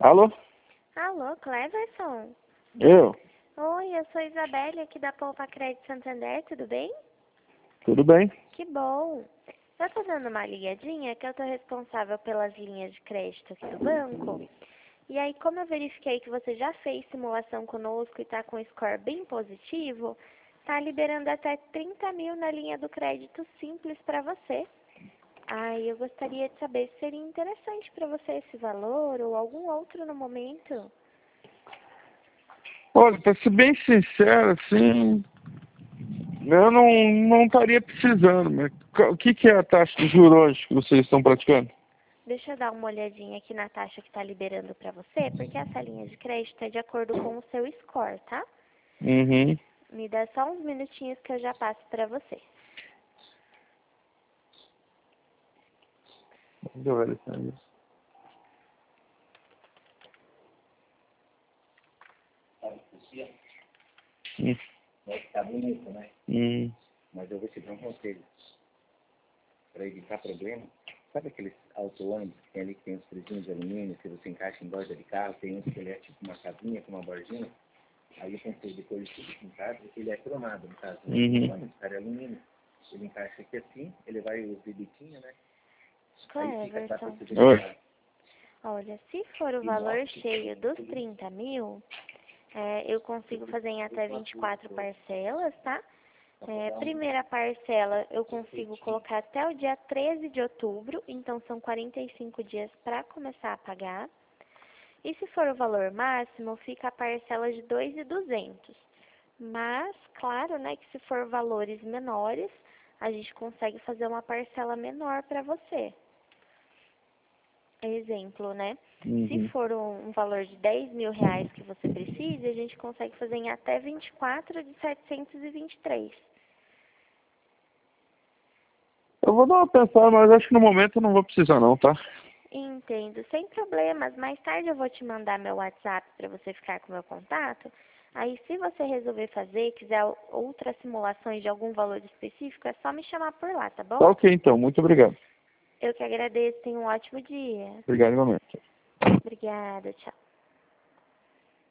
Alô? Alô, Cleverson? Eu? Oi, eu sou Isabelle aqui da Poupa Crédito Santander, tudo bem? Tudo bem? Que bom! Eu tô dando uma ligadinha que eu tô responsável pelas linhas de crédito aqui do banco. E aí, como eu verifiquei que você já fez simulação conosco e tá com um score bem positivo, tá liberando até 30 mil na linha do crédito simples para você. Aí eu gostaria de saber se seria interessante para você esse valor ou algum outro no momento. Olha, para ser bem sincero, assim, eu não estaria precisando, mas o que é a taxa de juros hoje que vocês estão praticando? Deixa eu dar uma olhadinha aqui na taxa que está liberando para você, porque essa linha de crédito é de acordo com o seu score, tá? Uhum. Me dá só uns minutinhos que eu já passo para você. Deixa eu ver isso. Vai ficar bonito, né? Mas eu vou te dar um conselho. Para evitar problema, sabe aqueles auto-ônibus que tem ali, que tem os frisinhos de alumínio, que você encaixa em borda de carro, tem um que ele é tipo uma casinha com uma bordinha, aí o conselho depois de tudo pintado, ele é cromado, no caso. O ônibus, cara, é alumínio. Ele encaixa aqui assim, ele vai os bibitinhos, né? Aí fica fácil Cleverson, de você. olha, se for o valor cheio dos 30 mil, eu consigo fazer em até 24 parcelas, tá? Primeira parcela eu consigo colocar até o dia 13 de outubro, então são 45 dias para começar a pagar. E se for o valor máximo, fica a parcela de 2.200. Mas, claro, né, que se for valores menores, a gente consegue fazer uma parcela menor para você. Exemplo, né? Se for um valor de 10 mil reais que você precisa, a gente consegue fazer em até 24 de 723. Eu vou dar uma pensada, mas acho que no momento eu não vou precisar não, tá? Entendo, sem problemas. Mais tarde eu vou te mandar meu WhatsApp para você ficar com meu contato. Aí, se você resolver fazer, quiser outras simulações de algum valor específico, é só me chamar por lá, tá Tá bom? ok, então. Muito obrigado. Eu que agradeço. Tenha um ótimo dia. Obrigado igualmente. Obrigada, tchau.